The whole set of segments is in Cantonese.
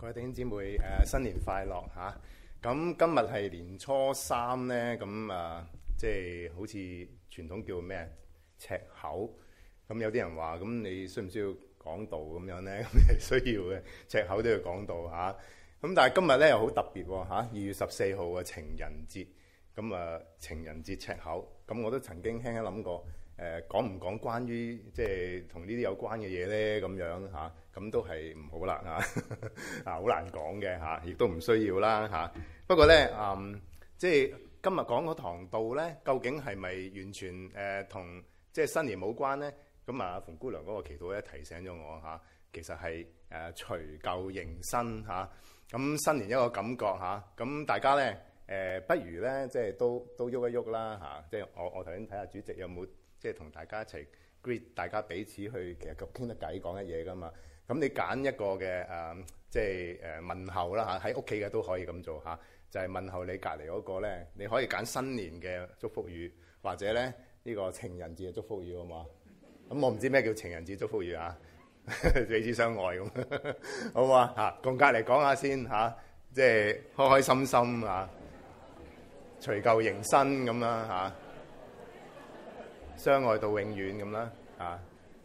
各位弟兄姊妹，新年快樂嚇！咁今日係年初三咧，咁即係好似傳統叫咩赤口。咁有啲人話，咁你需唔需要講道咁樣咧？咁係需要嘅，赤口都要講道嚇。咁但係今日咧又好特別喎嚇，2月14號嘅情人節。咁情人節赤口，咁我都曾經輕輕諗過，講唔講關於即係同呢啲有關嘅嘢咧？咁樣嚇，咁都係唔好啦嚇，好難講嘅嚇，亦都唔需要啦嚇。不過咧，即係今日講嗰堂道咧，究竟係咪完全同即係新年冇關咧？咁馮姑娘嗰個祈禱咧提醒咗我嚇，其實係除舊迎新嚇。咁新年一個感覺嚇，咁大家咧。不如咧，即係都喐一喐啦嚇！即係我頭先睇下主席有冇即係同大家一齊 greet， 大家彼此去其實傾得偈講一嘢噶嘛。咁你揀一個嘅即係問候啦嚇，喺屋企嘅都可以咁做嚇，就係問候你隔離嗰個咧，你可以揀新年嘅祝福語，或者咧呢個情人節嘅祝福語好嘛？咁我唔知咩叫情人節祝福語啊，彼此相愛咁，好嘛嚇？共隔離講下先嚇，即係開開心心嚇。除舊迎新咁啦嚇，相愛到永遠咁啦嚇。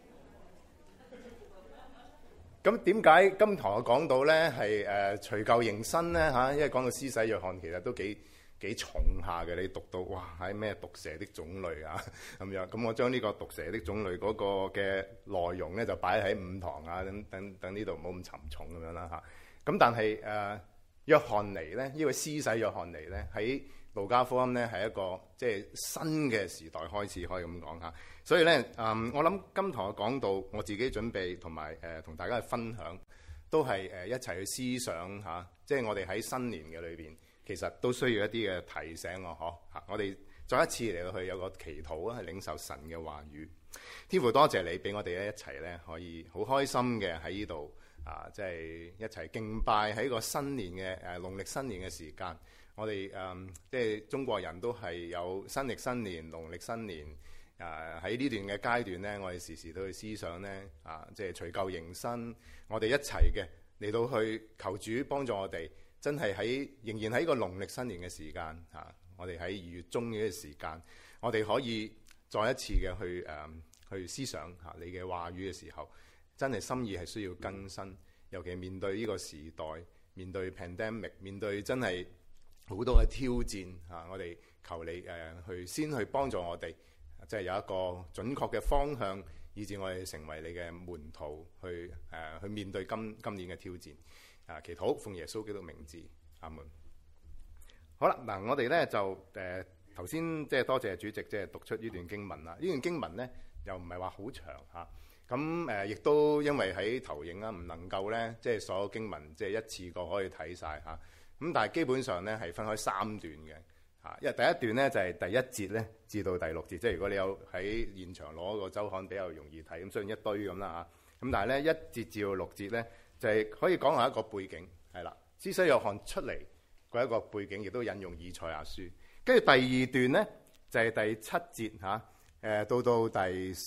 咁點解今堂我講到咧係除舊迎新咧嚇？因為講到施洗約翰其實都幾重下嘅，你讀到哇喺咩毒蛇的種類啊咁樣。咁我將呢個毒蛇的種類嗰個嘅內容咧就擺喺5堂啊，等呢度冇咁沉重咁樣啦嚇。咁但係約翰尼咧，呢位施洗約翰尼咧喺路加福音咧係一個即係新嘅時代開始，可以咁講嚇。所以咧，我諗今堂嘅講道，我自己準備同埋同大家去分享，都係一齊去思想嚇。即係我哋喺新年嘅裏邊，其實都需要一啲嘅提醒我嗬嚇。我哋再一次嚟到去有個祈禱啊，去領受神嘅話語。天父多謝你俾我哋咧一齊咧可以好開心嘅喺呢度即係一齊敬拜喺個新年嘅農曆新年嘅時間。我哋即係中國人都係有新曆新年、農曆新年喺呢段嘅階段咧，我哋時時都去思想咧即係除舊迎新，我哋一齊嘅嚟到去求主幫助我哋，真係仍然喺個農曆新年嘅時間我哋喺2月中嘅時間，我哋可以再一次嘅去思想你嘅話語嘅時候，真係心意係需要更新，尤其面對呢個時代，面對 pandemic， 面對真係好多嘅挑戰我哋求你去先去幫助我哋，即係有一個準確嘅方向，以至我哋成為你嘅門徒，去面對今年嘅挑戰。祈禱奉耶穌基督名字，阿門。好啦，嗱我哋咧就頭先即係多謝主席即係讀出呢段經文啦。呢段經文咧又唔係話好長嚇，咁亦都因為喺投影啦，唔能夠咧即係所有經文即係一次過可以睇晒嚇。咁但係基本上咧係分開3段嘅嚇，因為第一段咧就係第1節咧至到第6節，即係如果你有喺現場攞個周刊比較容易睇，咁雖然一堆咁啦嚇，咁但係咧1節至到6節咧就係可以講下一個背景係啦，施洗約翰出嚟嗰一個背景，亦都引用以賽亞書。跟住第2段咧就係第7節嚇，到第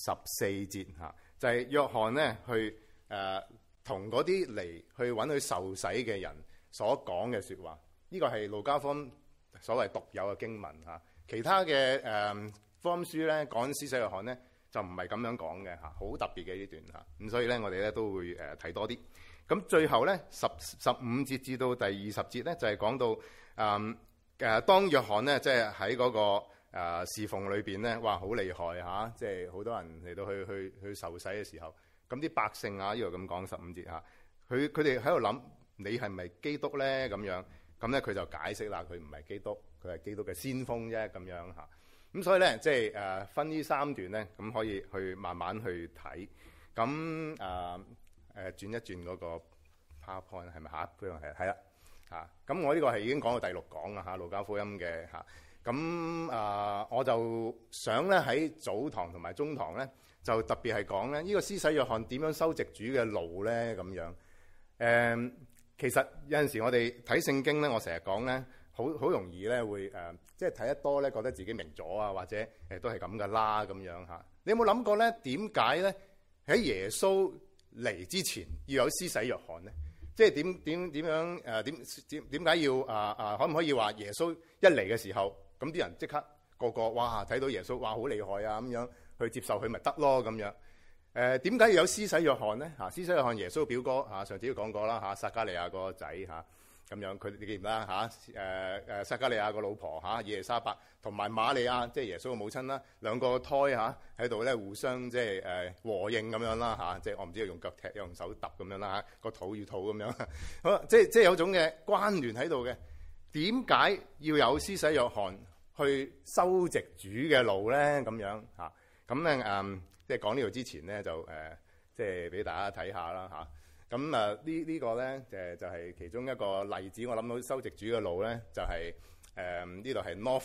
14節嚇，就係約翰咧去同嗰啲嚟去揾佢受洗嘅人所講嘅説話，呢個係路加福音所謂獨有嘅經文嚇。其他嘅福音書咧講施洗約翰咧就唔係咁樣講嘅嚇，好特別嘅呢段嚇。咁所以咧我哋咧都會睇多啲。咁最後咧15節至到第20節咧就係講到當約翰咧即係喺嗰個侍奉裏邊咧，哇好厲害嚇！即係好多人嚟到去受洗嘅時候，咁啲百姓呢度咁講15節嚇，佢哋喺度諗。你係咪基督咧？咁樣咁咧，佢就解釋啦。佢唔係基督，佢係基督嘅先鋒啫。咁樣嚇。咁所以咧，即係分呢3段咧，咁可以去慢慢去睇。咁轉一轉嗰個 PowerPoint 係咪下一張係啦嚇？咁我呢個係已經講到第6講啦嚇，路加福音嘅嚇。咁我就想咧喺早堂同埋中堂咧，就特別係講咧呢個施洗約翰點樣修直主嘅路咧咁樣。其實有陣時我哋睇聖經咧，我成日講咧，好容易咧會即係睇得多咧，覺得自己明咗啊，或者都係咁噶啦咁樣嚇。你有冇諗過咧？點解咧喺耶穌嚟之前要有施洗約翰咧？ 即係點樣點解要可唔可以話耶穌一嚟嘅時候，咁啲人即刻個哇睇到耶穌哇好厲害啊咁樣去接受佢咪得咯咁樣？點解要有施洗約翰咧？施洗約翰耶穌表哥上次都講過啦撒迦利亞個仔咁樣，佢你記唔記得撒迦利亞個老婆以利沙伯同埋瑪利亞，即係耶穌嘅母親啦，兩個胎喺度咧互相即係和應咁樣啦即係我唔知用腳踢用手揼咁樣啦個肚與肚咁樣，好即係有種嘅關聯喺度嘅。點解要有施洗約翰去修直主嘅路咧？咁樣咁咧即係講呢度之前咧就即係俾大家睇下啦咁呢個咧就係其中一個例子。我諗到修直主嘅路咧，就係呢度係 North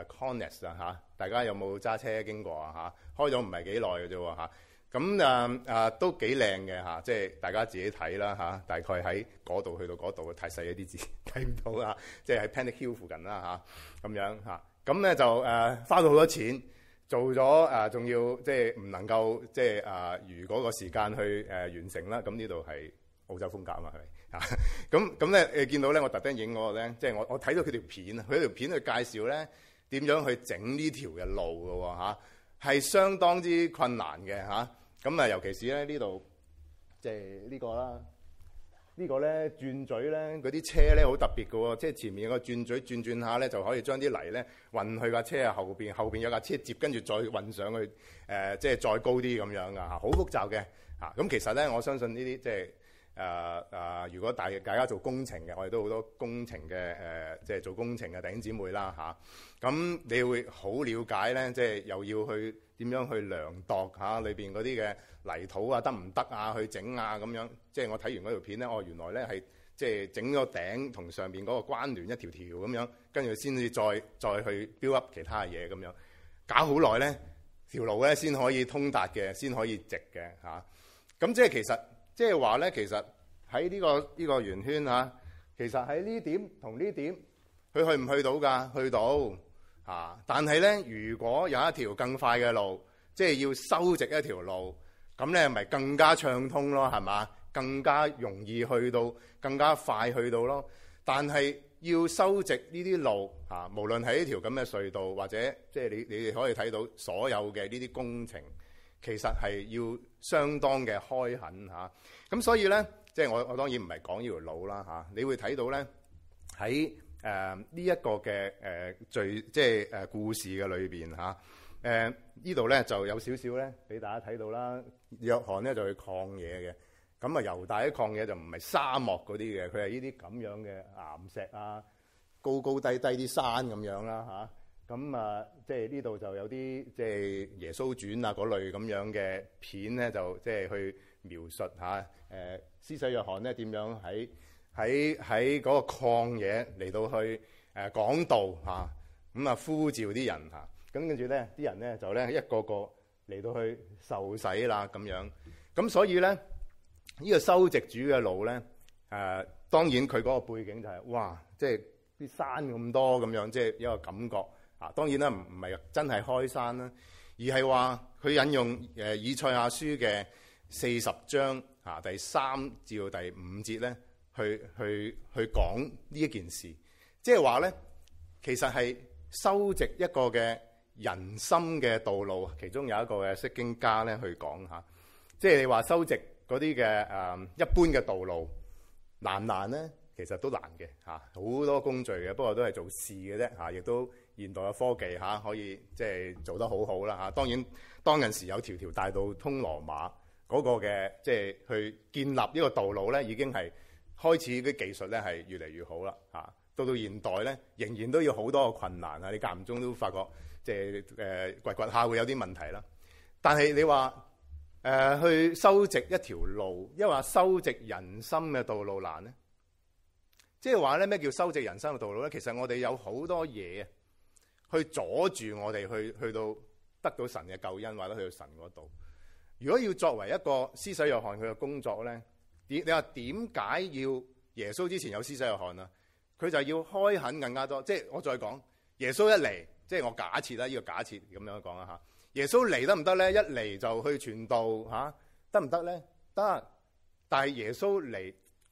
Connes 大家有冇揸車經過開咗唔係幾耐嘅啫喎咁都幾靚嘅即係大家自己睇啦大概喺嗰度去到嗰度，太細一啲字睇唔到即係喺 Panic Hill 附近啦咁樣咁咧就花咗好多錢。做咗仲要即係唔能夠即係如嗰個時間去完成啦。咁呢度係澳洲風格啊嘛，係咪咁咧？你見到咧，我特登影嗰個咧，即係我睇到佢條片啊，佢條片去介紹咧點樣去整呢條嘅路嘅喎係相當之困難嘅咁尤其是咧呢度即係呢個啦。呢個咧轉嘴咧，嗰啲車咧好特別嘅喎，即係前面有個轉嘴轉下咧，就可以將啲泥咧運去架車後邊有架車接，跟住再運上去即係再高啲咁樣噶好複雜嘅咁其實咧，我相信呢啲即係如果大家做工程嘅，我哋都好多工程嘅即係做工程嘅弟兄姊妹啦咁你會好了解咧，即係又要去點樣去量度裏邊嗰啲嘅泥土得唔得去整咁樣。即係我睇完嗰條片咧，原來咧係即係整咗頂同上邊嗰個關聯一條條咁樣，跟住先至再去 build up 其他嘢咁樣，搞好耐咧條路咧先可以通達嘅，先可以直嘅咁即係其實即係話咧，其實喺呢個圓圈其實喺呢點同呢點，佢去唔去到㗎？去到但係咧，如果有一條更快嘅路，即係要修直一條路，咁咧咪更加暢通咯，係嘛？更加容易去到，更加快去到咯。但係要修直呢啲路無論係呢條咁嘅隧道，或者即係你哋可以睇到所有嘅呢啲工程，其實係要相當嘅開墾咁所以咧，即係我當然唔係講呢條路啦你會睇到咧喺呢一個嘅即係故事嘅裏邊呢度咧就有少少咧俾大家睇到啦。約翰咧就去曠野嘅，咁猶大啲曠野就唔係沙漠嗰啲嘅，佢係呢啲咁樣嘅岩石高高低低啲山咁樣啦咁即係呢度就有啲即係耶穌傳嗰類咁樣嘅片咧，就即係去描述施洗約翰咧點樣喺嗰個曠野嚟到去講道咁呼召啲人咁跟住咧啲人咧就咧一個個嚟到去受洗啦咁樣。咁所以咧呢個修直主嘅路咧當然佢嗰個背景就係哇，即係啲山咁多咁樣，即係一個感覺當然啦，唔係真係開山啦，而係話佢引用以賽亞書嘅40章第3至到第5節咧，去講呢一件事，即係話咧，其實係修直一個嘅人心嘅道路。其中有一個嘅釋經家咧去講即係你話修直嗰啲嘅一般嘅道路難唔難咧？其實都難嘅好多工序嘅，不過都係做事嘅啫亦都現代嘅科技可以即係做得好好啦當然當陣時有條條大道通羅馬嗰個嘅即係去建立呢個道路咧，已經係開始啲技術咧係越嚟越好啦到現代咧仍然都要好多個困難你間唔中都發覺即係掘下會有啲問題啦。但係你話去修直一條路，因為話修直人心嘅道路難咧，即係話咧咩叫修直人心嘅道路咧？其實我哋有好多嘢去阻住我哋去到得到神嘅救恩，或者去到神嗰度。如果要作為一個施洗約翰佢嘅工作咧，你話點解要耶穌之前有施洗約翰啊？佢就要開墾更加多。即係我再講耶穌一嚟，即係我假設啦，呢個假設咁樣講啦耶穌嚟得唔得咧？一嚟就去傳道得唔得咧？得。但係耶穌嚟，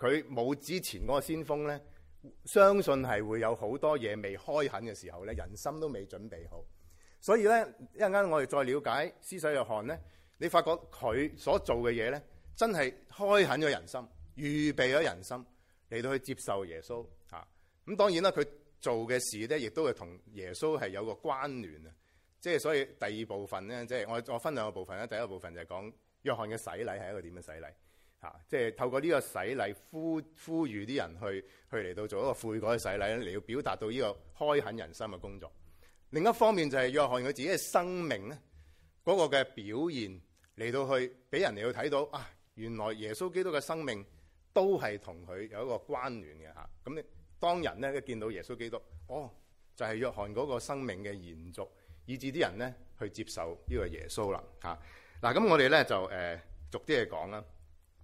佢冇之前嗰個先鋒咧，相信係會有好多嘢未開墾嘅時候咧，人心都未準備好。所以咧，一陣間我哋再了解施洗約翰咧，你發覺佢所做嘅嘢咧，真係開墾咗人心，預備咗人心嚟到去接受耶穌嚇。咁當然啦，佢做嘅事咧，亦都係同耶穌係有個關聯啊。即係所以第二部分咧，即係我分兩個部分咧。第一個部分就係講約翰嘅洗禮係一個點嘅洗禮嚇，即係透過呢個洗禮呼籲啲人去嚟到做一個悔改嘅洗禮咧，嚟到表達到呢個開墾人心嘅工作。另一方面就係約翰佢自己嘅生命咧，嗰個嘅表現嚟到去俾人嚟到睇到啊，原來耶穌基督嘅生命都係同佢有一個關聯嘅嚇。咁你當人咧一見到耶穌基督，就係約翰嗰個生命嘅延續，以致啲人咧去接受呢個耶穌啦嚇。嗱，咁我哋咧就逐啲嚟講啦。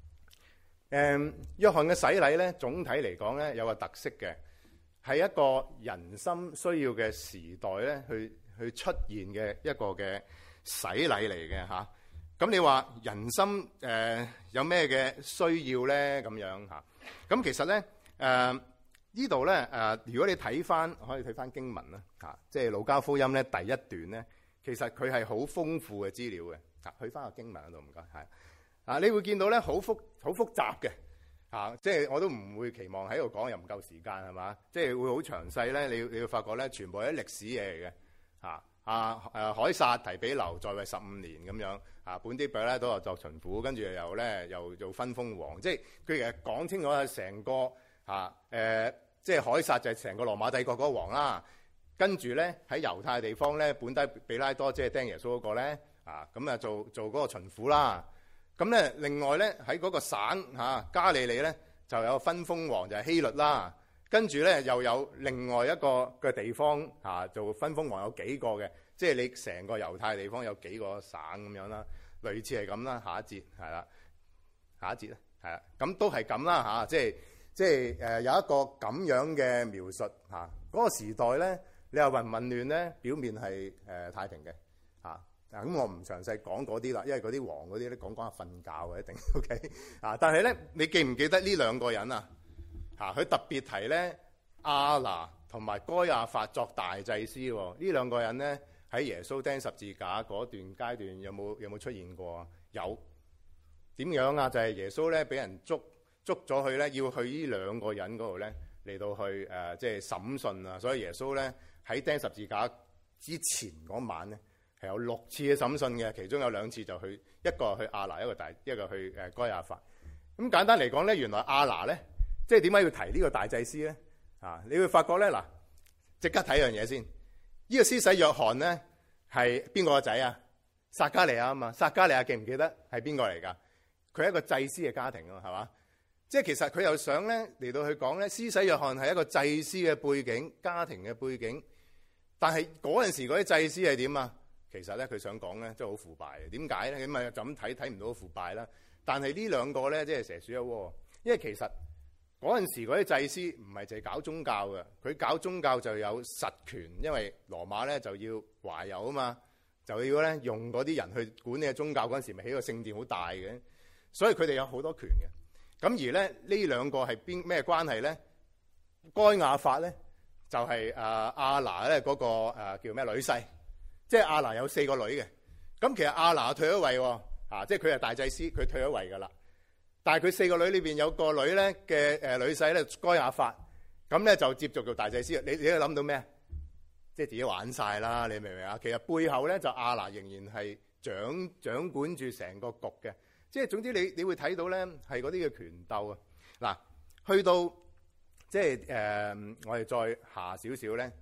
約翰嘅洗禮咧，總體嚟講咧有個特色嘅，係一個人心需要嘅時代咧，去出現嘅一個嘅洗禮嚟嘅嚇。咁你話人心有咩嘅需要咧？咁樣嚇。咁其實咧呢度咧如果你睇翻，可以睇翻經文啦嚇，即係路加福音咧第一段咧，其實佢係好豐富嘅資料嘅嚇。去翻個經文嗰度唔該，係啊，你會見到咧好複雜嘅嚇，即係我都唔會期望喺度講，又唔夠時間係嘛，即係會好詳細咧。你會發覺咧，全部係啲歷史嘢嚟嘅嚇。凱撒提比留在位15年咁樣啊，本啲伯咧都係作巡撫，跟住又做分封王，即係佢其實講清楚係成個即係凱撒就係成個羅馬帝國嗰個王啦。跟住咧喺猶太地方咧，本低比拉多即係釘耶穌嗰個咧咁做嗰個巡撫啦。咁咧另外咧喺嗰個省加利利咧就有分封王就係希律啦。跟住咧又有另外一個嘅地方做分封王有幾個嘅，即係你成個猶太地方有幾個省咁樣啦，類似係咁啦。下一節係啦，下一節咧係啦，咁都係咁啦嚇，即係有一個咁樣嘅描述嚇。嗰個時代咧，你話混唔混亂咧？表面係太平嘅嚇。咁我唔詳細講嗰啲啦，因為嗰啲王嗰啲咧講下瞓覺嘅一定 OK 但係咧，你記唔記得呢兩個人啊？佢特別提咧亞拿同埋該亞法作大祭司喎。呢兩個人咧喺耶穌釘十字架嗰段階段有冇出現過啊？有。點樣啊？就係耶穌咧俾人捉咗去咧，要去呢兩個人嗰度咧嚟到去即係審訊啊。所以耶穌咧喺釘十字架之前嗰晚咧係有6次嘅審訊嘅，其中有2次就去，一個去亞拿，一個去該亞法。咁簡單嚟講咧，原來亞拿咧。即係點解要提呢個大祭司咧？你會發覺咧嗱，即刻睇樣嘢先。呢個施洗約翰咧係邊個個仔啊？撒迦利亞啊嘛。撒迦利亞記唔記得係邊個嚟㗎？佢係一個祭司嘅家庭啊嘛，係嘛？即係其實佢又想咧嚟到去講咧，施洗約翰係一個祭司嘅背景、家庭嘅背景。但係嗰陣時嗰啲祭司係點啊？其實咧佢想講咧，即係好腐敗嘅。點解咧？咁咪就咁睇唔到腐敗啦。但係呢兩個咧，即係蛇鼠一窩，因為其實。嗰陣時嗰啲祭司唔係淨係搞宗教嘅，佢搞宗教就有實權，因為羅馬咧就要懷柔啊嘛，就要咧用嗰啲人去管理宗教。嗰陣時咪起個聖殿好大嘅，所以佢哋有好多權嘅。咁而咧呢兩個係咩關係咧？該亞法咧就係亞拿咧嗰個叫咩女婿，即係亞拿有4個女嘅。咁其實亞拿退咗位喎，即係佢係大祭司，佢退咗位㗎啦。但係佢4個女裏邊有個女咧嘅女婿咧該亞法，咁咧就接續做大祭司。你都諗到咩？即係自己玩晒啦！你明唔明啊？其實背後咧就亞拿仍然係掌管住成個局嘅。即係總之你會睇到咧係嗰啲嘅權鬥啊！嗱，去到即係我哋再下少少咧，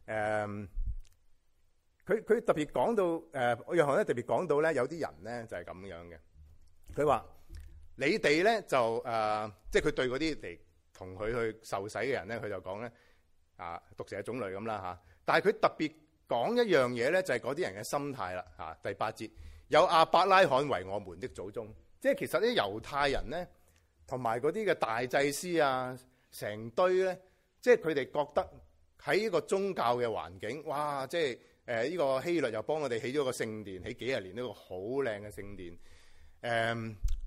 佢特別講到約翰咧特別講到咧有啲人咧就係咁樣嘅。佢話。你哋咧就即係佢對嗰啲嚟同佢去受洗嘅人咧，佢就講咧毒蛇種類咁啦嚇。但係佢特別講一樣嘢咧，就係嗰啲人嘅心態啦嚇。第8節有亞伯拉罕為我們的祖宗，即係其實啲猶太人咧，同埋嗰啲嘅大祭司啊，成堆咧，即係佢哋覺得喺呢個宗教嘅環境，哇！即係呢個希律又幫我哋起咗個聖殿，起幾十年呢個好靚嘅聖殿。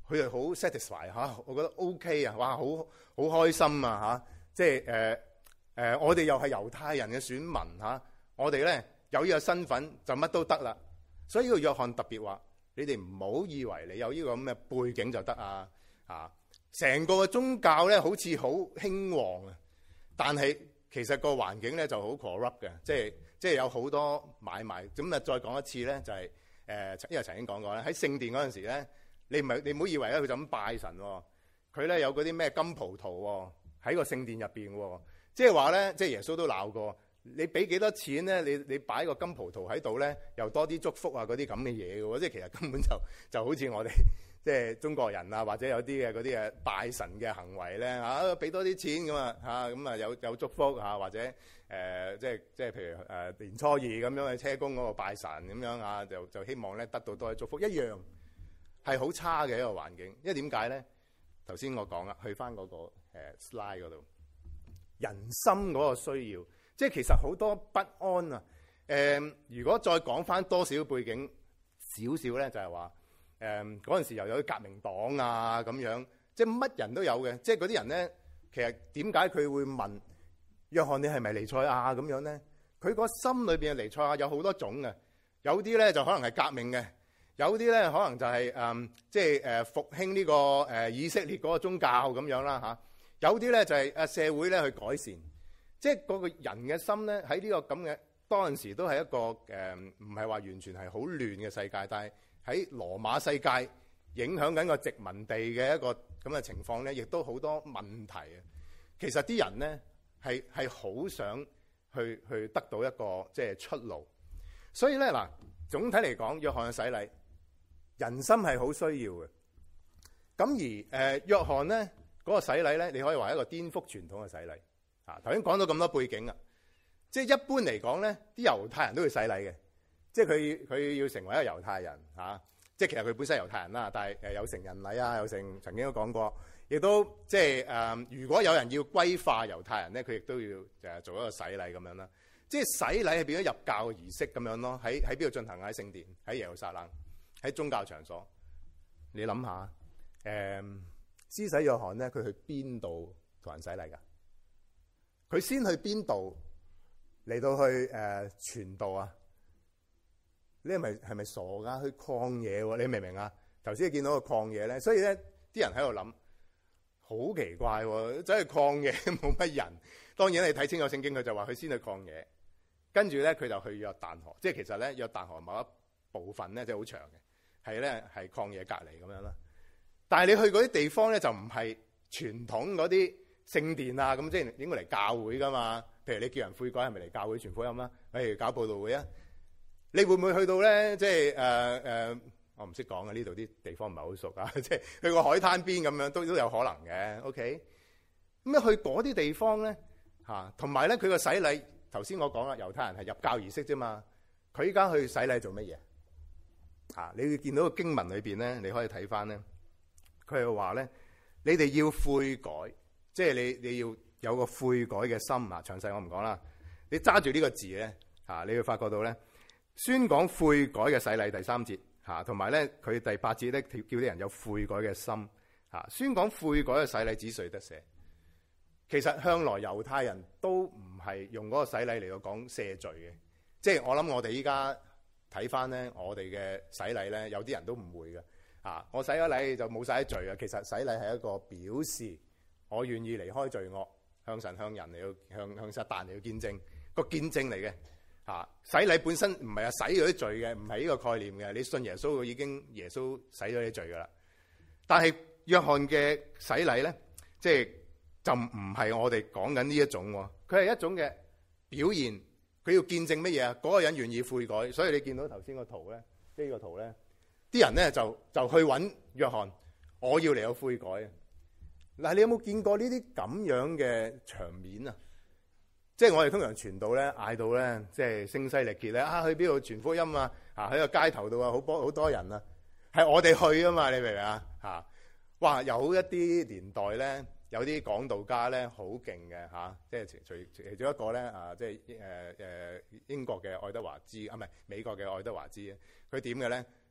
佢哋好 satisfy 嚇，我覺得 OK 啊，哇，好開心啊嚇！即係我哋又係猶太人嘅選民嚇，我哋咧有呢個身份就乜都得啦。所以呢個約翰特別話：你哋唔好以為你有呢個咁嘅背景就得啊！成個宗教咧好似好興旺啊，但係其實個環境咧就好 corrupt 嘅，即係有好多買賣。咁啊，再講一次咧，就係因為曾經講過咧，喺聖殿嗰陣時咧，你唔好以為咧佢就咁拜神喎，佢咧有嗰啲咩金葡萄喎喺個聖殿入邊喎，即係話咧，即係耶穌都鬧過。你俾幾多錢咧？你擺個金葡萄喺度咧，又多啲祝福啊嗰啲咁嘅嘢嘅喎，即係其實根本就好似我哋即係中國人啊，或者有啲嘅嗰啲拜神嘅行為咧嚇，俾多啲錢咁啊嚇，咁啊有祝福嚇，或者即係譬如年初二咁樣去車公嗰度拜神咁樣啊，就希望咧得到多啲祝福，一樣係好差嘅一個環境。因為點解咧？頭先我講啦，去翻嗰個slide 嗰度，人心嗰個需要。即係其實好多不安啊！如果再講翻多少背景少少咧，就係話嗰陣時又有啲革命黨啊咁樣，即係乜人都有嘅。即係嗰啲人咧，其實點解佢會問約翰你係咪彌賽亞咁樣咧？佢個心裏邊嘅彌賽亞有好多種嘅，有啲咧就可能係革命嘅，有啲咧可能就係即係復興呢個以色列嗰個宗教咁樣啦嚇，有啲咧就係社會咧去改善。即係嗰個人嘅心咧，喺呢個咁嘅當陣時都係一個唔係話完全係好亂嘅世界，但係喺羅馬世界影響緊個殖民地嘅一個咁嘅情況咧，亦都好多問題啊！其實啲人咧係好想去得到一個即係出路，所以咧嗱，總體嚟講，約翰嘅洗禮，人心係好需要嘅。咁而約翰咧嗰個洗禮咧，你可以話係一個顛覆傳統嘅洗禮。頭先講到咁多背景啊，即係一般嚟講咧，啲猶太人都要洗禮嘅，即係佢要成為一個猶太人嚇，即係其實佢本身係猶太人啦，但係有成人禮啊，有曾經都講過，亦都即係如果有人要歸化猶太人咧，佢亦都要做一個洗禮咁樣啦。即係洗禮係變咗入教嘅儀式咁樣咯。喺邊度進行啊？喺聖殿，喺耶路撒冷，喺宗教場所。你諗下，施洗約翰咧，佢去邊度同人洗禮㗎？佢先去邊度嚟到去傳道啊？你係咪傻㗎？去曠野喎？你明唔明啊？頭先你見到個曠野咧，所以咧啲人喺度諗，好奇怪喎！走去曠野冇乜人。當然你睇清楚聖經，佢就話佢先去曠野，跟住咧佢就去約旦河。即係其實咧約旦河某一部分咧即係好長嘅，係咧係曠野隔離咁樣啦。但係你去嗰啲地方咧就唔係傳統嗰啲聖殿啊，咁即係應該嚟教會噶嘛？譬如你叫人悔改，係咪嚟教會傳福音啊？譬如搞佈道會啊？你會唔會去到咧？即係我唔識講啊！呢度啲地方唔係好熟啊！即係去個海灘邊咁樣都有可能嘅。OK，咁去嗰啲地方咧嚇，同埋咧佢個洗禮，頭先我講啦，猶太人係入教儀式啫嘛。佢依家去洗禮做乜嘢嚇？你會見到個經文裏邊咧，你可以睇翻咧，佢係話咧，你哋要悔改。即係你要有個悔改嘅心啊！詳細我唔講啦，你揸住呢個字咧嚇，你會發覺到咧，宣講悔改嘅洗禮第3節嚇，同埋咧佢第8節咧叫啲人有悔改嘅心嚇。宣講悔改嘅洗禮指誰得赦？其實向來猶太人都唔係用嗰個洗禮嚟到講赦罪嘅，即係我諗我哋依家睇翻咧，我哋嘅洗禮咧，有啲人都唔會嘅嚇。我洗咗禮就冇晒啲罪啊！其實洗禮係一個表示。我願意離開罪惡，向神向人嚟到向撒但嚟到見證，個見證嚟嘅嚇。洗禮本身唔係話洗咗啲罪嘅，唔係呢個概念嘅。你信耶穌，已經耶穌洗咗啲罪噶啦。但係約翰嘅洗禮咧，即係就唔係我哋講緊呢一種喎。佢係一種嘅表現，佢要見證乜嘢啊？嗰個人願意悔改，所以你見到頭先個圖咧，呢個圖咧，啲人咧就去揾約翰，我要嚟到悔改啊！嗱，你有冇見過呢啲咁樣嘅場面啊？即係我哋通常傳道咧，嗌到咧，即係聲嘶力竭咧，去邊度傳福音啊？喺個街頭度啊，好多人啊，係我哋去啊嘛，你明唔明啊？哇！有一啲年代咧，有啲講道家咧，好勁嘅即係其中一個咧即係英國嘅愛德華茲啊，唔係美國嘅愛德華茲，佢點嘅咧？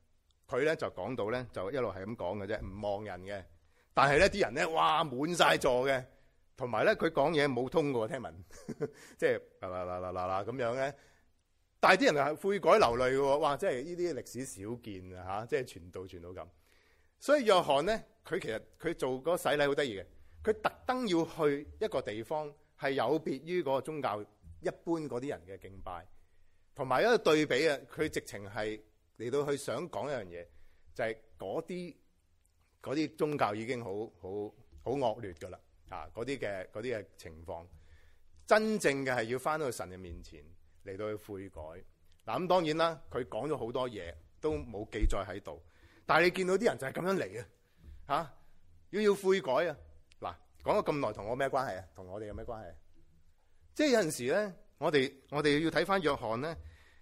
佢咧就講到咧，就一路係咁講嘅啫，唔望人嘅。但係咧啲人咧，哇滿晒座嘅，同埋咧佢講嘢冇通嘅喎，聽聞即係嗱咁樣咧。但係啲人係悔改流淚嘅喎，哇！即係呢啲歷史少見啊嚇，即係傳道咁。所以約翰咧，佢其實佢做嗰個洗禮好得意嘅，佢特登要去一個地方係有別於嗰個宗教一般嗰啲人嘅敬拜，同埋一個對比啊，佢直情係嚟到去想講一樣嘢，就係嗰啲宗教已經好惡劣㗎啦啊！嗰啲嘅情況，真正嘅係要翻到神嘅面前嚟到去悔改。嗱咁當然啦，佢講咗好多嘢都冇記載喺度，但係你見到啲人就係咁樣嚟嘅嚇，要悔改啊！嗱，講咗咁耐，同我咩關係啊？同我哋有咩關係？即係有陣時咧，我哋要睇翻約翰咧，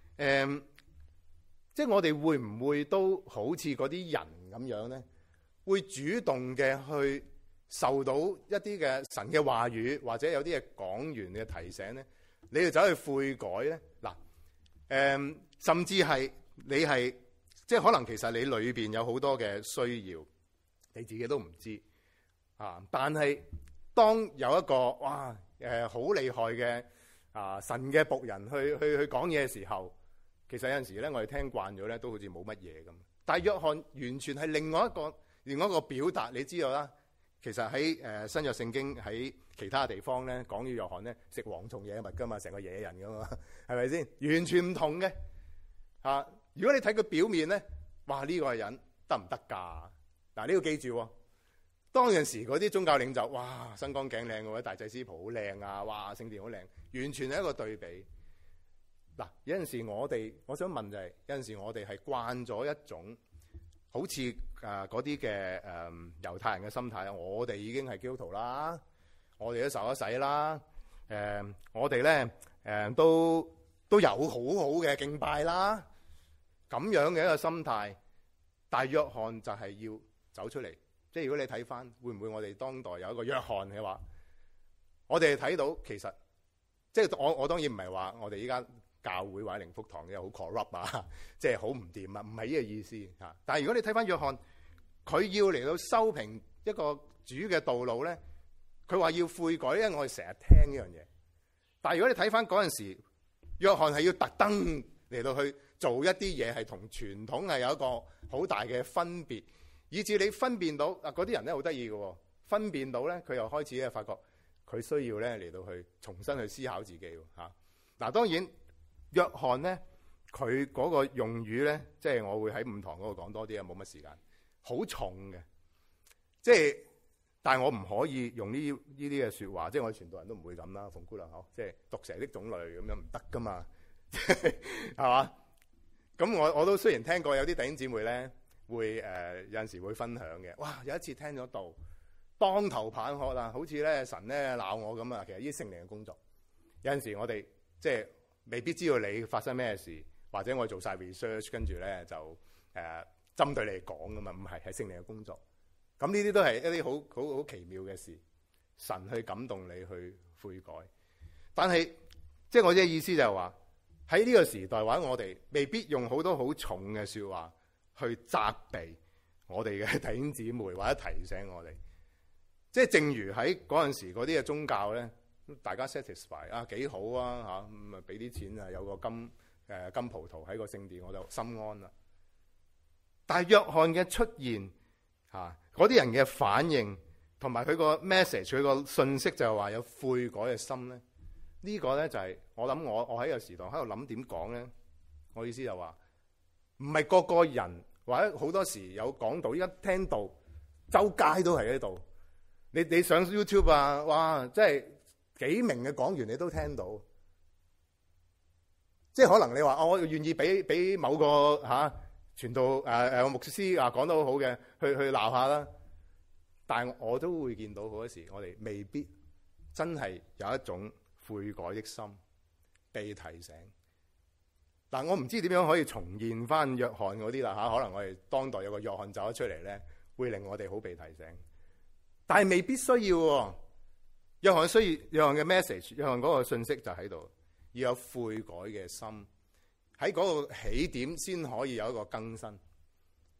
即係我哋會唔會都好似嗰啲人咁樣咧，會主動嘅去受到一啲嘅神嘅話語，或者有啲嘅講員嘅提醒咧，你要走去悔改咧？嗱，甚至係你係即係可能其實你裏邊有好多嘅需要，你自己都唔知啊。但係當有一個哇好厲害嘅神嘅僕人去講嘢嘅時候，其實有陣時咧我哋聽慣咗咧都好似冇乜嘢咁。但係約翰完全係另外一個表達，你知道啦。其實喺新約聖經喺其他地方咧講約翰咧食蝗蟲野物噶嘛，成個野人噶嘛，係咪先？完全唔同嘅嚇。如果你睇佢表面咧，哇呢個人得唔得㗎？嗱，你要記住，當陣時嗰啲宗教領袖，哇身光頸靚嘅喎，大祭司袍好靚啊，哇聖殿好靚，完全係一個對比。嗱，有陣時我想問就係，有陣時我哋係慣咗一種好似嗰啲嘅猶太人嘅心態，我哋已經係基督徒啦，我哋都受咗洗啦，我哋咧都有好好嘅敬拜啦，咁樣嘅一個心態。但係約翰就係要走出嚟，即係如果你睇翻，會唔會我哋當代有一個約翰嘅話，我哋睇到其實即係我當然唔係話我哋依家教會或者靈福堂嘅好 corrupt 啊，即係好唔掂啊，唔係呢個意思嚇。但係如果你睇翻約翰，佢要嚟到修平一個主嘅道路咧，佢話要悔改，因為我哋成日聽呢樣嘢。但係如果你睇翻嗰陣時，約翰係要特登嚟到去做一啲嘢，係同傳統係有一個好大嘅分別，以至你分辨到嗰啲人咧好得意嘅，分辨到咧佢又開始咧發覺佢需要咧嚟到去重新去思考自己嚇。嗱，當然約翰咧佢嗰個用語咧，即係我會喺五堂嗰度講多啲啊，冇乜時間，好重嘅，即係但係我唔可以用呢啲嘅説話，即係我哋傳道人都唔會咁啦，馮姑娘嗬，即係毒蛇的種類咁樣唔得噶嘛，係嘛？咁我都雖然聽過有啲弟兄姊妹咧會有陣時會分享嘅，哇！有一次聽咗道當頭棒喝啦，好似咧神咧鬧我咁啊，其實呢啲聖靈嘅工作，有陣時我哋即係未必知道你發生咩事，或者我做晒 research 跟住咧就針對你講噶嘛，唔係聖靈嘅工作。咁呢啲都係一啲好奇妙嘅事，神去感動你去悔改。但係即係我嘅意思就係話喺呢個時代，或者我哋未必用好多好重嘅説話去責備我哋嘅弟兄姊妹，或者提醒我哋。即係正如喺嗰陣時嗰啲嘅宗教咧，大家 satisfy 啊幾好啊嚇，咁啊俾啲錢啊，有個金葡萄喺個聖殿，我就心安啦。但係約翰嘅出現嚇，嗰啲人嘅反應同埋佢個 message，佢個信息就係話有悔改嘅心咧。呢個咧就係我諗我喺個時代喺度諗點講咧。我意思就話唔係個個人，或者好多時有講道，依家聽到周街都係喺度。你上 YouTube 啊，哇！即係幾名嘅講員你都聽到。即係可能你話我願意俾某個傳道牧師講得好好嘅去鬧下啦。但係我都會見到好多時，我哋未必真係有一種悔改的心被提醒。但我唔知點樣可以重現翻約翰嗰啲啦嚇。可能我哋當代有個約翰走咗出嚟咧，會令我哋好被提醒。但係未必需要喎。約翰嘅 message， 約翰嗰個信息就喺度，要有悔改嘅心喺嗰個起點先可以有一個更新。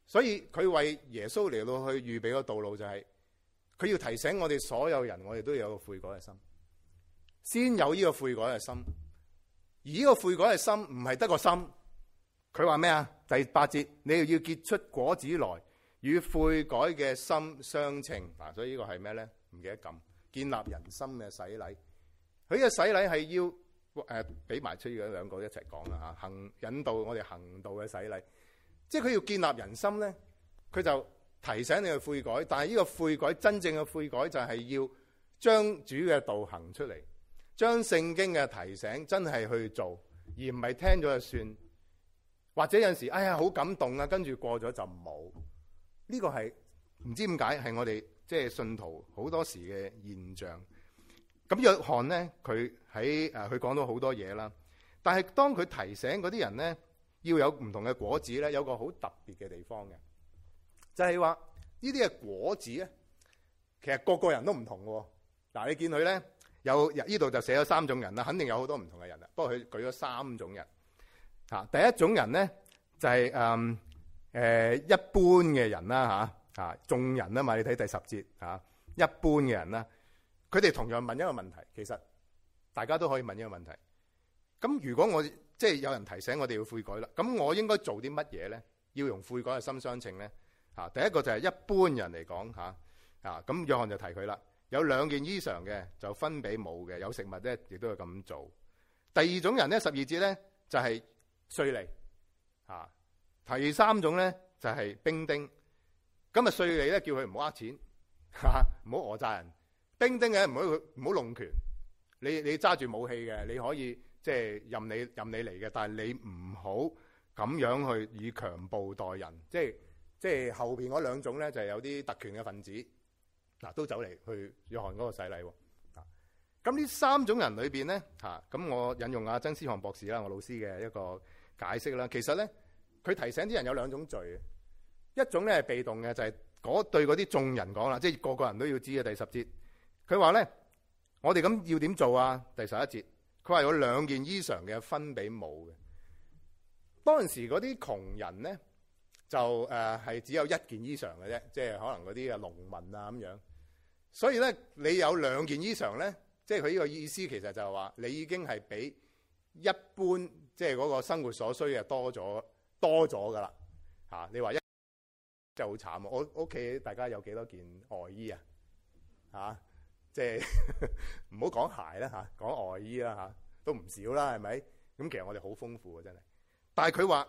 所以佢為耶穌嚟到去預備個道路，就係佢要提醒我哋所有人，我哋都要有個悔改嘅心，先有呢個悔改嘅心。而呢個悔改嘅心唔係得個心，佢話咩啊？第8節，你又要結出果子來，與悔改嘅心相稱。嗱，所以呢個係咩咧？唔記得咁，建立人心嘅洗禮。佢嘅洗禮係要俾埋出嘅兩個一齊講啦嚇，引導我哋行道嘅洗禮。即係佢要建立人心咧，佢就提醒你去悔改。但係呢個悔改，真正嘅悔改就係要將主嘅道行出嚟。將聖經嘅提醒真係去做，而唔係聽咗就算，或者有陣時哎呀好感動啊，跟住過咗就冇。呢個係唔知點解係我哋即係信徒好多時嘅現象。咁約翰呢，佢喺佢講到好多嘢啦，但係當佢提醒嗰啲人呢，要有唔同嘅果子咧，有個好特別嘅地方嘅，就係話呢啲嘅果子咧，其實個個人都唔同嘅。嗱，你見佢咧。有呢度就寫咗3種人啦，肯定有好多唔同嘅人啦。不過佢舉咗3種人。第一種人咧就係一般嘅人啦嚇，眾人啊嘛，你睇第10節嚇，一般嘅人啦，佢哋同樣問一個問題，其實大家都可以問一個問題。咁如果我即係有人提醒我哋要悔改啦，咁我應該做啲乜嘢咧？要用悔改嘅心相稱咧嚇。第一個就係一般人嚟講嚇，咁約翰就提佢啦。有2件衣裳嘅就分俾冇嘅，有食物咧亦都要咁做。第二種人咧12節咧就係稅吏嚇，第3種咧就係兵丁。咁啊稅吏咧叫佢唔好呃錢嚇，唔好訛詐人。兵丁嘅唔好弄權。你揸住武器嘅，你可以即係任你嚟嘅，但係你唔好咁樣去以強暴待人。即係後邊嗰2種咧就係有啲特權嘅分子。都走嚟去約翰嗰個洗禮喎。咁呢3種人裏邊咧咁我引用阿曾思瀚博士啦，我老師嘅一個解釋啦。其實咧，佢提醒啲人有2種罪，一種咧係被動嘅，就係對嗰啲眾人講啦，即係個個人都要知嘅。第10節，佢話咧，我哋咁要點做啊？第11節，佢話有2件衣裳嘅分俾冇嘅。當陣時嗰啲窮人咧，就係只有1件衣裳嘅啫，即係可能嗰啲農民啊咁樣。所以咧，你有2件衣裳咧，即係佢呢個意思，其實就係話你已經係比一般即係嗰個生活所需嘅多咗噶啦嚇。你話真係好慘啊！我屋企大家有幾多件外衣啊？嚇，即係唔好講鞋啦嚇，講外衣啦嚇，都唔少啦，係咪？咁其實我哋好豐富啊，真係。但係佢話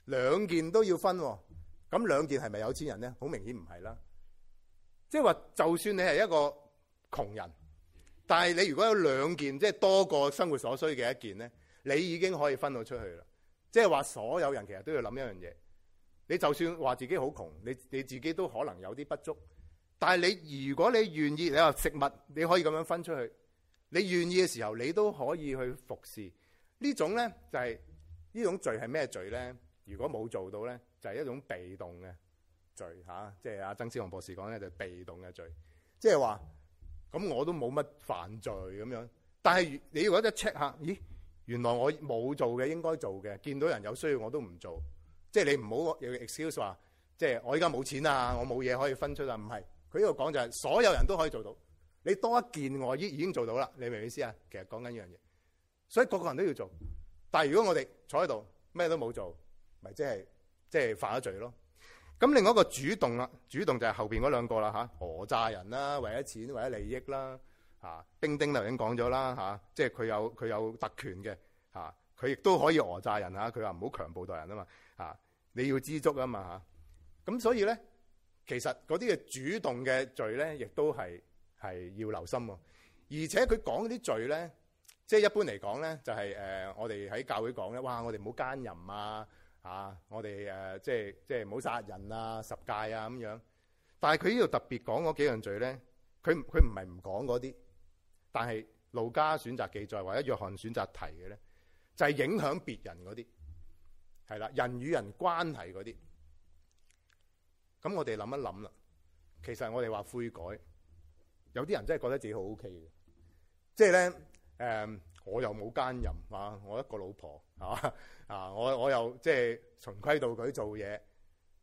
2件都要分喎，咁2件係咪有錢人咧？好明顯唔係啦。即係話，就算你係一個窮人，但係你如果有2件，即係多過生活所需嘅1件咧，你已經可以分到出去啦。即係話，所有人其實都要諗一樣嘢。你就算話自己好窮，你自己都可能有啲不足。但係你如果你願意，你話食物你可以咁樣分出去，你願意嘅時候，你都可以去服侍。呢種咧就係呢種罪係咩罪咧？如果冇做到咧，就係一種被動嘅罪嚇，即係阿曾思瀚博士講咧，就係被動嘅罪，即係話咁我都冇乜犯罪咁樣，但係你如果一 check 下，咦，原來我冇做嘅應該做嘅，見到人有需要我都唔做，即係你唔好有 excuse 話，即係我而家冇錢啊，我冇嘢可以分出啊，唔係，佢呢度講就係所有人都可以做到，你多一件外衣已經做到啦，你明唔明意思啊？其實講緊呢樣嘢，所以個個人都要做，但係如果我哋坐喺度咩都冇做，咪即係犯咗罪咯。咁另外一個主動啦，主動就係後邊嗰2個啦嚇，訛詐人啦，為咗錢，為咗利益啦嚇，兵丁就已經講咗啦嚇，即係佢有特權嘅嚇，佢亦都可以訛詐人嚇，佢話唔好強暴待人啊嘛嚇，你要知足啊嘛嚇，咁所以咧，其實嗰啲嘅主動嘅罪咧，亦都係要留心喎，而且佢講嗰啲罪咧，即係一般嚟講咧，就係我哋喺教會講咧，哇，我哋唔好奸淫啊！我哋即係唔好殺人啊、十戒啊咁樣。但係佢呢度特別講嗰幾樣罪咧，佢唔係唔講嗰啲，但係路加選擇記載或者約翰選擇提嘅咧，就係影響別人嗰啲，係啦，人與人關係嗰啲。咁我哋諗一諗啦，其實我哋話悔改，有啲人真係覺得自己好 OK 嘅，即係咧我又冇奸淫我一個老婆我又即係循規蹈矩做嘢，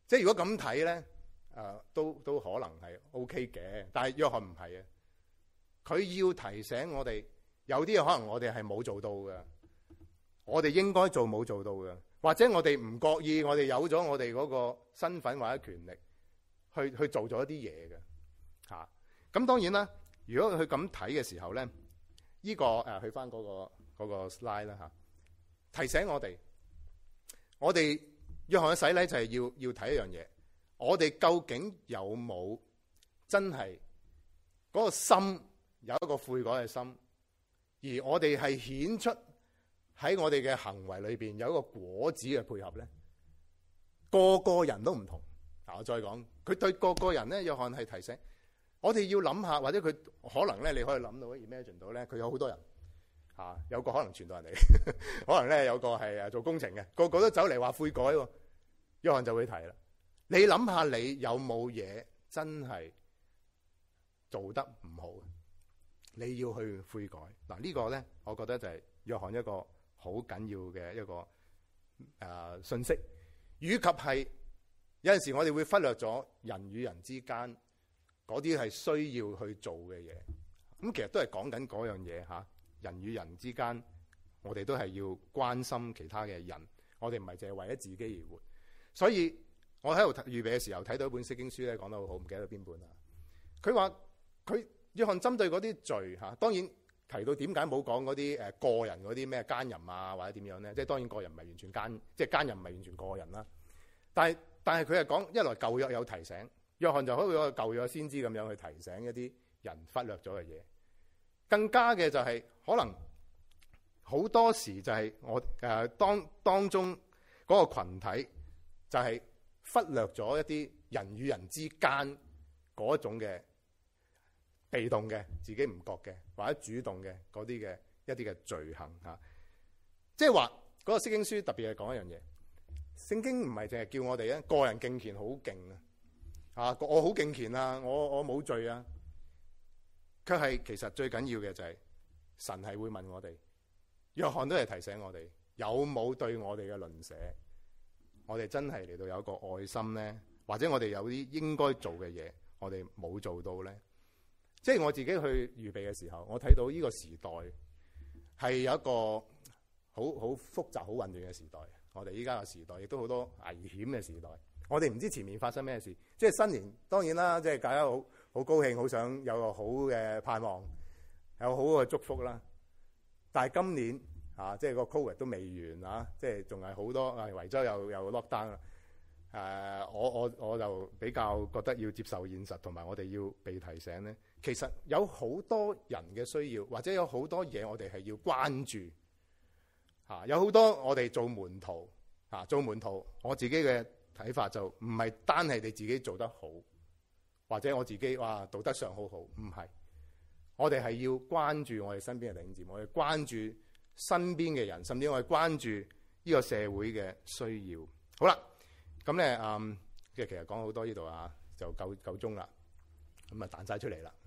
即係如果咁睇咧，都可能係 OK 嘅。但係約翰唔係啊，佢要提醒我哋，有啲嘢可能我哋係冇做到嘅，我哋應該做冇做到嘅，或者我哋唔覺意，我哋有咗我哋嗰個身份或者權力，去做咗一啲嘢嘅嚇。咁當然啦，如果佢咁睇嘅時候咧，呢個去翻嗰個 slide 啦嚇，提醒我哋約翰嘅洗禮就係要睇一樣嘢，我哋究竟有冇真係嗰個心有一個悔改嘅心，而我哋係顯出喺我哋嘅行為裏邊有一個果子嘅配合咧？個人都唔同。我再講，佢對個人咧，約翰係提醒我哋要諗下，或者佢可能咧，你可以諗到 imagine 到咧，佢有好多人嚇，有個可能傳道人嚟，可能咧有個係做工程嘅，個個都走嚟話悔改喎。約翰就會提啦，你諗下你有冇嘢真係做得唔好，你要去悔改嗱。呢個咧，我覺得就係約翰一個好緊要嘅一個信息，以及係有陣時我哋會忽略咗人與人之間嗰啲係需要去做嘅嘢。咁其實都係講緊嗰樣嘢嚇，人與人之間我哋都係要關心其他嘅人，我哋唔係淨係為咗自己而活。所以我喺度預備嘅時候睇到一本釋經書咧，講得好好，唔記得邊本啦。佢話佢約翰針對嗰啲罪嚇，當然提到點解冇講嗰啲個人嗰啲咩奸淫啊或者點樣咧？即係當然個人唔係完全奸，即係奸淫唔係完全個人啦。但係佢係講一來舊約有提醒，約翰就好似個舊約先知咁樣去提醒一啲人忽略咗嘅嘢。更加嘅就係可能好多時就係我當中嗰個羣體就係忽略咗一啲人與人之間嗰種嘅被動嘅、自己唔覺嘅或者主動嘅嗰啲嘅一啲嘅罪行嚇。即係話嗰個釋經書特別係講一樣嘢，聖經唔係淨係叫我哋咧個人敬虔好勁啊，我好敬虔啊，我冇罪啊。佢係其實最緊要嘅就係神係會問我哋，約翰都係提醒我哋有冇對我哋嘅鄰舍，我哋真係嚟到有一個愛心咧，或者我哋有啲應該做嘅嘢，我哋冇做到咧。即係我自己去預備嘅時候，我睇到呢個時代係有一個好複雜、好混亂嘅時代。我哋依家嘅時代亦都好多危險嘅時代。我哋唔知前面發生咩事。即係新年當然啦，即係大家好高興，好想有個好嘅盼望，有好嘅祝福啦。但係今年即係個 COVID 都未完啊，即係仲係好多維州又 lockdown 啦。我就比較覺得要接受現實，同埋我哋要被提醒咧。其實有好多人嘅需要，或者有好多嘢我哋係要關注。有好多我哋做門徒做門徒，我自己嘅睇法就唔係單係你自己做得好，或者我自己道德上好好，唔係。我哋係要關注我哋身邊嘅弟兄姊妹，我哋關注身邊嘅人，甚至我哋關注呢個社會嘅需要。好啦，咁咧其實講好多呢度就夠鐘啦，咁彈晒出嚟啦。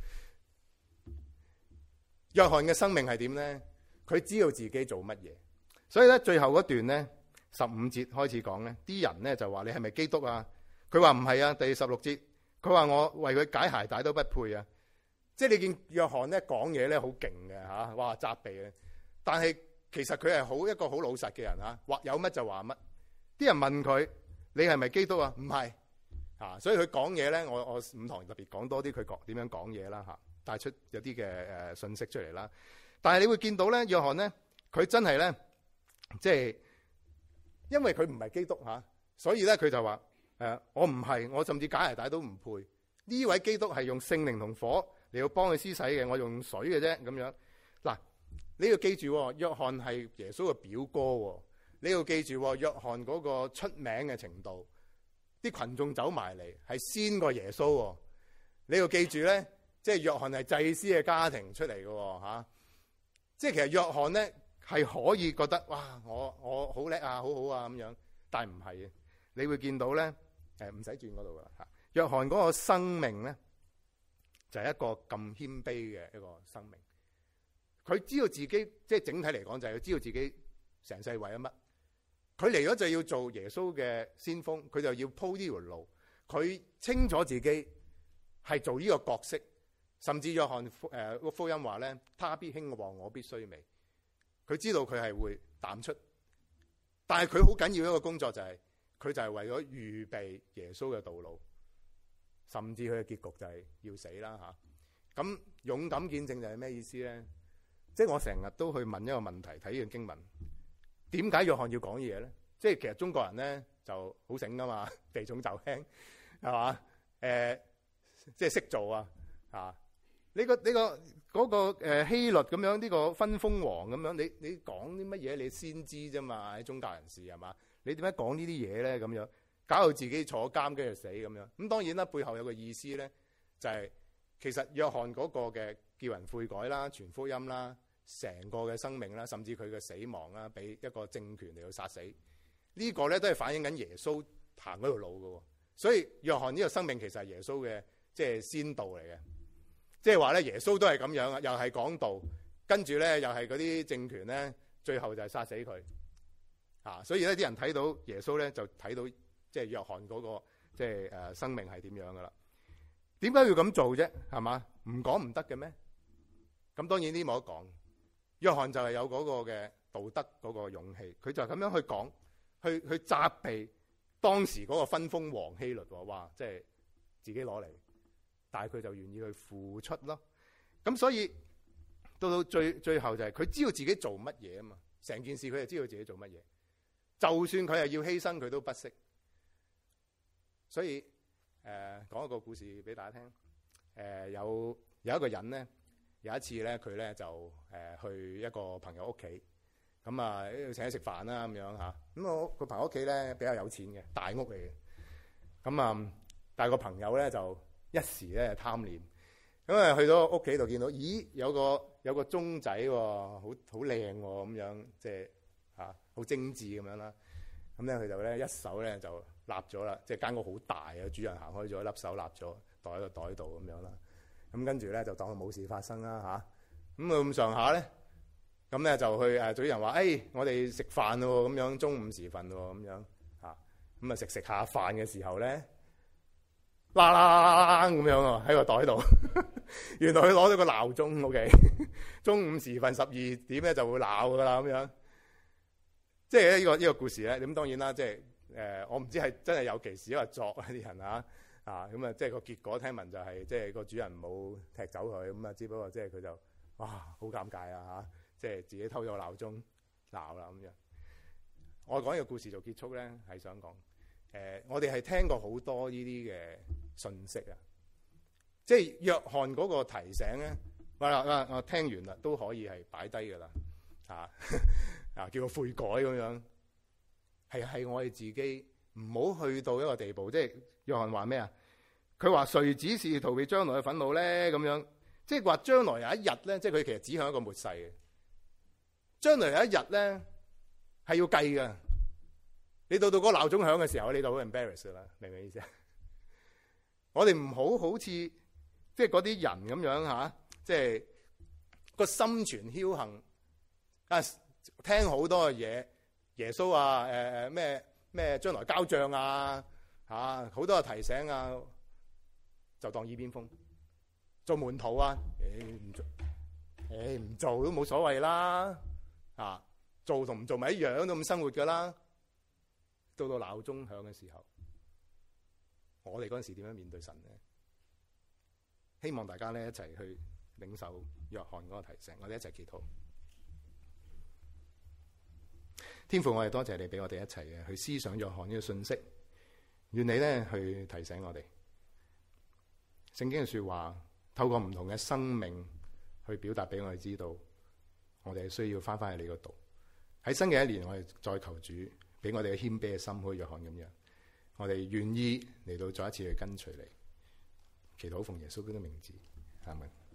約翰嘅生命係點咧？佢知道自己做乜嘢，所以咧最後嗰段咧15節開始講咧，啲人咧就話你係咪基督啊？佢話唔係啊。第16節佢話我為佢解鞋帶都不配啊。即係你見約翰咧講嘢咧好勁嘅哇責備嘅，但係其實佢係一個好老實嘅人話有乜就話乜。啲人問佢你係咪基督啊？唔係所以佢講嘢咧，我五堂特別講多啲佢點樣講嘢啦帶出有啲嘅信息出嚟啦。但係你會見到咧，約翰咧，佢真係咧，即係因為佢唔係基督所以咧佢就話我唔係，我甚至解鞋帶都唔配。呢位基督係用聖靈同火嚟要幫佢施洗嘅，我用水嘅啫咁樣。嗱，你要記住，約翰係耶穌嘅表哥。你要記住，約翰嗰個出名嘅程度，啲群眾走埋嚟係先過耶穌。你要記住咧，即係約翰係祭司嘅家庭出嚟嘅即係其實約翰咧係可以覺得哇，我好叻啊，好好啊咁樣，但係唔係嘅。你會見到咧，唔使轉嗰度噶啦。約翰嗰個生命咧就係一個咁謙卑嘅一個生命。佢知道自己即係整體嚟講就係佢知道自己成世為咗乜。 佢嚟咗就要做耶穌嘅先鋒，佢就要鋪呢條路。佢清楚自己係做呢個角色，甚至約翰福音話咧，他必興旺，我必衰微。佢知道佢係會淡出，但係佢好緊要一個工作就係，佢就係為咗預備耶穌嘅道路，甚至佢嘅結局就係要死啦吓。咁勇敢見證就係咩意思咧？即係我成日都去問一個問題，睇呢段經文，點解約翰要講嘢咧？即係其實中國人咧就好醒噶嘛，避重就輕係嘛？即係識做啊！呢個希律咁樣，呢個分封王咁樣，你講啲乜嘢你先知啫嘛？喺宗教人士係嘛？你點解講呢啲嘢咧？咁樣搞到自己坐監跟住死咁樣。咁當然啦，背後有個意思咧，就係其實約翰嗰個嘅叫人悔改啦、傳福音啦、成個嘅生命啦，甚至佢嘅死亡啦，俾一個政權嚟到殺死，呢個咧都係反映緊耶穌行嗰條路嘅。所以約翰呢個生命其實係耶穌嘅即係先導嚟嘅。即係話咧，耶穌都係咁樣啊，又係講道，跟住咧又係嗰啲政權咧，最後就係殺死佢啊！所以咧啲人睇到耶穌咧，就睇到即係約翰嗰個即係生命係點樣噶啦？點解要咁做啫？係嘛？唔講唔得嘅咩？咁當然呢冇得講。約翰就係有嗰個嘅道德嗰個勇氣，佢就係咁樣去講，去責備當時嗰個分封王希律，話即係自己攞嚟。但係佢就願意去付出咯，咁所以到最後就係佢知道自己做乜嘢啊嘛，成件事佢就知道自己做乜嘢，就算佢係要犧牲佢都不惜。所以講一個故事俾大家聽，有一個人咧，有一次咧佢咧就去一個朋友屋企，咁啊請佢食飯啦咁樣嚇，咁我個朋友屋企咧比較有錢嘅大屋嚟嘅，咁啊但係個朋友咧就一時咧貪念，咁啊去到屋企度見到，咦有個鐘仔喎，好靚喎，咁樣即係好精緻咁樣啦。咁咧佢就咧一手咧就立咗啦，即係間屋好大啊，主人行開咗，一粒手立咗，袋喺個袋度咁樣啦。咁跟住咧就當佢冇事發生啦嚇。咁咁上下咧，咁咧就去主人話：我哋食飯咯，咁樣中午時分喎，咁樣嚇。咁啊食下飯嘅時候咧，啦啦咁樣啊，喺個袋度。原來佢攞咗個鬧鐘，OK，中午時分12點咧就會鬧噶啦，咁樣。即係呢個故事咧，咁當然啦，即係我唔知係真係有其事，因為作啲人咁啊，即係個結果聽聞就係即係個主人冇踢走佢，咁啊，只不過即係佢就哇好尷尬啊嚇，即係自己偷咗個鬧鐘鬧啦咁樣。我講呢個故事就結束咧，係想講。我哋係聽過好多呢啲嘅信息啊，即係約翰嗰個提醒咧，我聽完啦都可以係擺低噶啦，叫佢悔改咁樣，係我哋自己唔好去到一個地步，即係約翰話咩啊？佢話誰指示逃避將來嘅憤怒咧？咁樣，即係話將來有一日咧，即係佢其實指向一個末世嘅，將來有一日咧係要計噶。你到嗰個鬧鐘響嘅時候，你就好 embarrass 啦，明唔明意思啊？我哋唔好似即係嗰啲人咁樣即係個心存僥倖啊，聽好多嘅嘢，耶穌啊，咩將來交賬啊，好多嘅提醒啊，就當耳邊風。做門徒啊，唔做都冇所謂啦，做同唔做咪一樣，都咁生活噶啦。到鬧鐘響嘅時候，我哋嗰陣時點樣面對神呢？希望大家咧一齊去領受約翰嗰個提醒，我哋一齊祈禱。天父，我哋多謝你俾我哋一齊嘅去思想約翰呢個信息，願你咧去提醒我哋聖經嘅說話，透過唔同嘅生命去表達俾我哋知道，我哋係需要翻去你嗰度。喺新嘅一年，我哋再求主俾我哋嘅謙卑嘅心，好似約翰咁樣，我哋願意嚟到再一次去跟隨你。祈禱奉耶穌基督嘅名字，阿們。